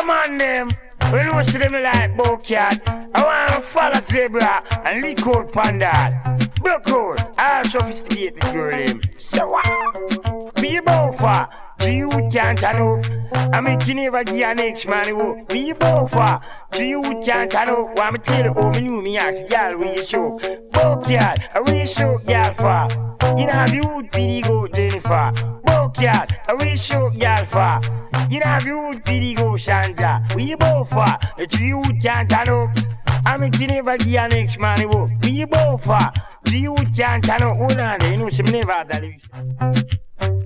man them. We know see them like Bowcat. I want to follow Zebra and lick out Panda. Broke out, all sophisticated girl him. So what? Be buffer, do you can't turn up. I make you never give a next man go. Be buffer, do you can't turn up. What me tell you, oh me knew me ask girl where you show. Bowcat, I will show girl for. You know have you would PD go Jennifer. Bowcat, I will show girl for. You know have you would PD go Chandra. We buffer, do you can't turn up. I make you never give a next man go. Be buffer, do you can't turn up. Hold on, you know she never had that.